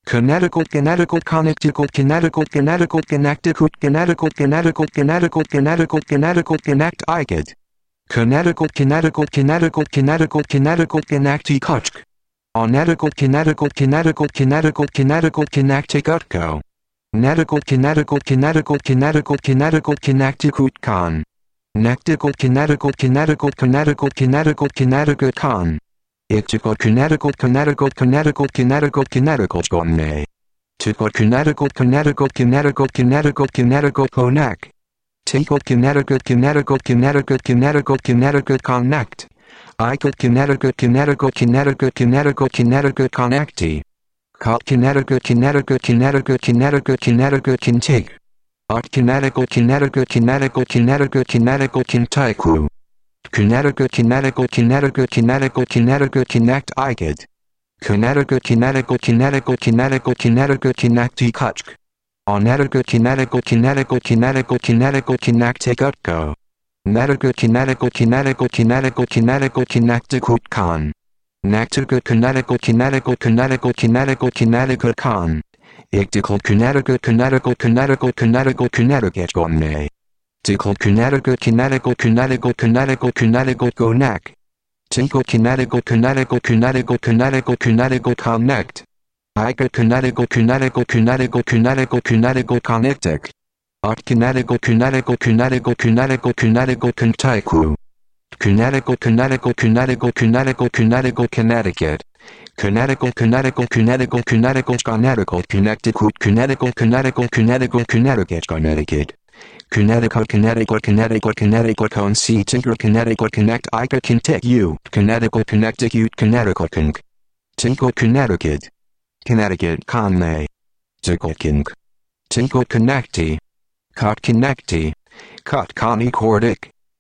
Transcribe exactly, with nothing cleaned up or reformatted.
Kinetical, kinetical, connectical, kinetical, kinetical, connectical, kinetical, kinetical, kinetical, kinetical, kinetical, connect igid. Kinetical, kinetical, kinetical, kinetical, kinetical, connecti kutsk. Onetical, kinetical, kinetical, kinetical, kinetical, connectic utko. Netical, kinetical, kinetical, kinetical, kinetical, connecticut con. Nectical, kinetical, kinetical, kinetical, kinetical, kinetical con. Ictical, kinetical, kinetical, kinetical, kinetical, kinetical, gonne. Tical, kinetical, kinetical, kinetical, kinetical, kinetical, connect. Tical, kinetical, kinetical, kinetical, kinetical, kinetical, connect. Ical, kinetical, kinetical, kinetical, kinetical, kinetical, connecti. Cot, kinetical, kinetical, kinetical, kinetical, kinetical, kintic. Art, kinetical, kinetical, kinetical, kinetical, kinetical, kintiku. Kinetical, kinetical, kinetical, kinetical, kinetical, connect igid. Kinetical, kinetical, kinetical, kinetical, kinetical, connecti kutsk. Onetical, kinetical, kinetical, kinetical, kinetical, connectic utko. Netical, kinetical, kinetical, kinetical, kinetical, connecticut con. Nectical, kinetical, kinetical, kinetical, kinetical, kinetical con. Ictical, kinetical, kinetical, kinetical, kinetical, kinetical, gonne. Tical, kinetical, kinetical, kinetical, kinetical, kinetical, connect. Tical, kinetical, kinetical, kinetical, kinetical, kinetical, connect. Ica, kinetical, kinetical, kinetical, kinetical, kinetical, connectic. Art, kinetical, kinetical, kinetical, kinetical, kinetical, kintiku. Kinetical, kinetical, kinetical, kinetical, kinetical, Connecticut. Kinetical, kinetical, kinetical, kinetical, kinetical, connecticut, kinetical, kinetical, kinetical, Connecticut, Connecticut. Kinetical, kinetical, kinetical, kinetical, con c tinker, kinetical, connect, ica, kintic, u, kinetical, connecticute, kinetical, kink. Tinkle, Connecticut. Connecticut, conne. Tickle, kink. Tinkle, connecti. Cot, connecti. Cot, conny, cordic.